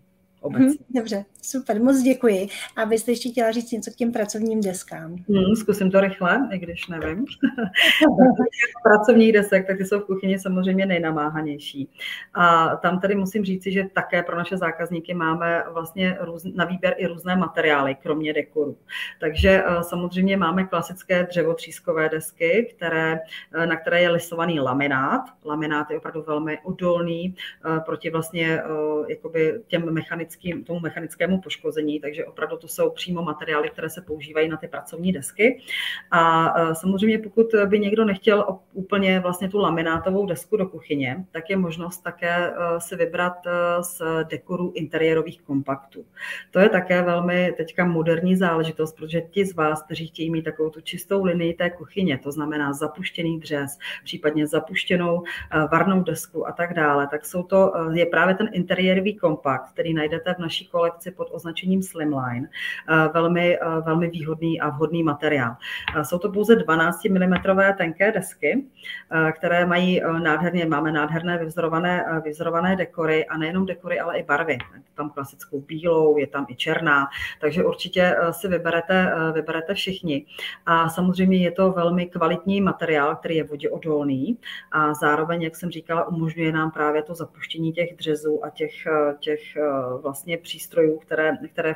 obecně. Dobře, super, moc děkuji. A vy jste ještě chtěla říct něco k těm pracovním deskám? Zkusím to rychle, i když nevím. Pracovních desek, tak ty jsou v kuchyni samozřejmě nejnamáhanější. A tam tedy musím říci, že také pro naše zákazníky máme vlastně na výběr i různé materiály, kromě dekoru. Takže samozřejmě máme klasické dřevotřískové desky, na které je lisovaný laminát. Laminát je opravdu velmi odolný proti vlastně jakoby tomu mechanickému poškození, takže opravdu to jsou přímo materiály, které se používají na ty pracovní desky. A samozřejmě pokud by někdo nechtěl úplně vlastně tu laminátovou desku do kuchyně, tak je možnost také si vybrat z dekoru interiérových kompaktů. To je také velmi teďka moderní záležitost, protože ti z vás, kteří chtějí mít takovou tu čistou linii té kuchyně, to znamená zapuštěný dřez, případně zapuštěnou varnou desku a tak dále, tak je právě ten interiérový kompakt, který najdete v naší kolekci pod označením Slimline, velmi výhodný a vhodný materiál. Jsou to pouze 12 mm tenké desky, které máme nádherné vyvzorované dekory a nejenom dekory, ale i barvy. Je tam klasickou bílou, je tam i černá, takže určitě si vyberete všichni. A samozřejmě je to velmi kvalitní materiál, který je voděodolný a zároveň, jak jsem říkala, umožňuje nám právě to zapuštění těch dřezů a těch vlastně přístrojů, které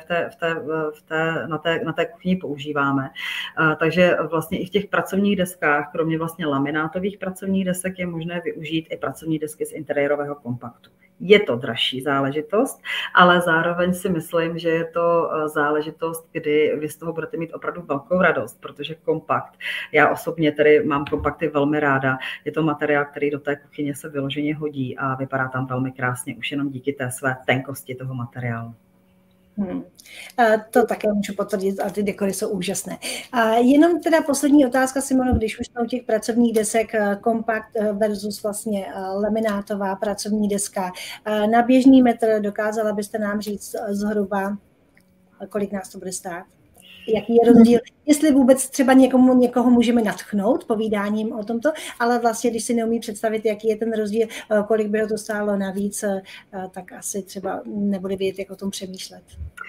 na té kuchyni používáme. Takže vlastně i v těch pracovních deskách, kromě vlastně laminátových pracovních desek, je možné využít i pracovní desky z interiérového kompaktu. Je to dražší záležitost, ale zároveň si myslím, že je to záležitost, kdy vy z toho budete mít opravdu velkou radost, protože kompakt, já osobně tedy mám kompakty velmi ráda, je to materiál, který do té kuchyně se vyloženě hodí a vypadá tam velmi krásně už jenom díky té své tenkosti toho materiálu. To také můžu potvrdit a ty dekory jsou úžasné. Jenom teda poslední otázka, Simono, když už jsou těch pracovních desek kompakt versus vlastně laminátová pracovní deska. Na běžný metr dokázala byste nám říct zhruba, kolik nás to bude stát? Jaký je rozdíl? Jestli vůbec třeba někoho můžeme nadchnout povídáním o tomto, ale vlastně, když si neumí představit, jaký je ten rozdíl, kolik by ho to stálo navíc, tak asi třeba nebude vědět, jak o tom přemýšlet.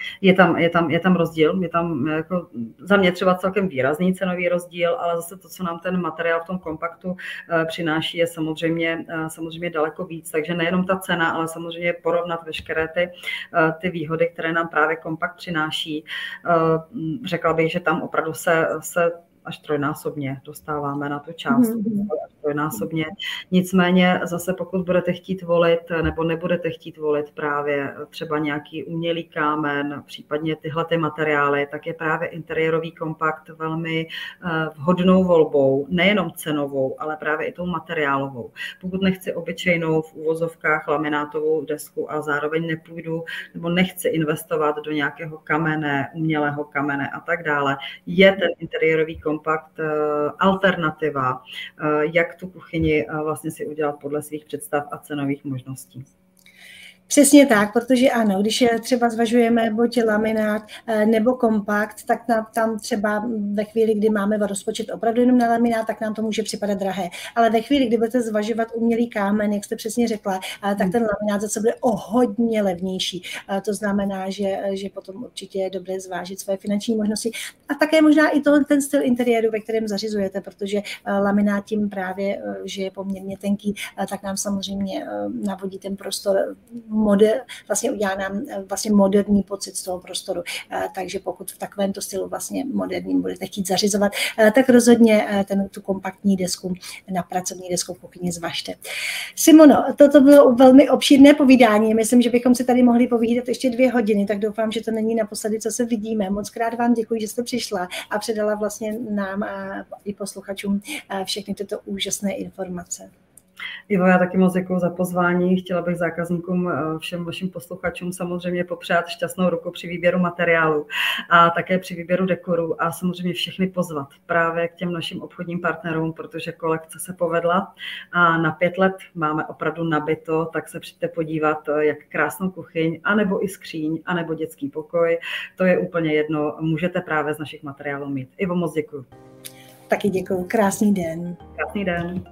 Je tam rozdíl, je tam jako za mě třeba celkem výrazný cenový rozdíl, ale zase to, co nám ten materiál v tom kompaktu přináší, je samozřejmě daleko víc, takže nejenom ta cena, ale samozřejmě porovnat veškeré ty výhody, které nám právě kompakt přináší. Řekla bych, že tam opravdu se až trojnásobně dostáváme na tu část, až trojnásobně. Nicméně zase pokud budete chtít volit nebo nebudete chtít volit právě třeba nějaký umělý kámen, případně tyhle ty materiály, tak je právě interiérový kompakt velmi vhodnou volbou, nejenom cenovou, ale právě i tou materiálovou. Pokud nechci obyčejnou v uvozovkách laminátovou desku a zároveň nepůjdu nebo nechci investovat do nějakého kamene, umělého kamene a tak dále, je ten interiérový kompakt alternativa, jak tu kuchyni vlastně si udělat podle svých představ a cenových možností. Přesně tak, protože ano, když třeba zvažujeme buď laminát nebo kompakt, tak tam třeba ve chvíli, kdy máme rozpočet opravdu jenom na laminát, tak nám to může připadat drahé. Ale ve chvíli, kdy budete zvažovat umělý kámen, jak jste přesně řekla, tak ten laminát zase bude o hodně levnější. To znamená, že potom určitě je dobré zvážit své finanční možnosti. A také možná i ten styl interiéru, ve kterém zařizujete, protože laminát tím právě, že je poměrně tenký, tak nám samozřejmě navodí ten prostor vlastně udělá nám vlastně moderní pocit z toho prostoru. Takže pokud v takovémto stylu vlastně moderním budete chtít zařizovat, tak rozhodně tu kompaktní desku na pracovní desku v kuchyni zvažte. Simono, toto bylo velmi obšírné povídání. Myslím, že bychom si tady mohli povídat ještě 2 hodiny, tak doufám, že to není naposledy, co se vidíme. Moc krát vám děkuji, že jste přišla a předala vlastně nám a i posluchačům všechny tyto úžasné informace. Ivo, já taky moc děkuji za pozvání. Chtěla bych zákazníkům, všem vašim posluchačům samozřejmě popřát šťastnou ruku při výběru materiálu a také při výběru dekoru a samozřejmě všechny pozvat právě k těm našim obchodním partnerům, protože kolekce se povedla a na 5 let máme opravdu nabito, tak se přijďte podívat, jak krásnou kuchyň, anebo i skříň, anebo dětský pokoj. To je úplně jedno, můžete právě z našich materiálů mít. Ivo, moc děkuji. Taky děkuji. Krásný den. Krásný den.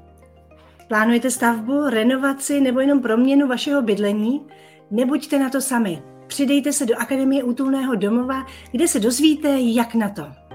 Plánujete stavbu, renovaci nebo jenom proměnu vašeho bydlení? Nebuďte na to sami. přidejte se do Akademie útulného domova, kde se dozvíte, jak na to.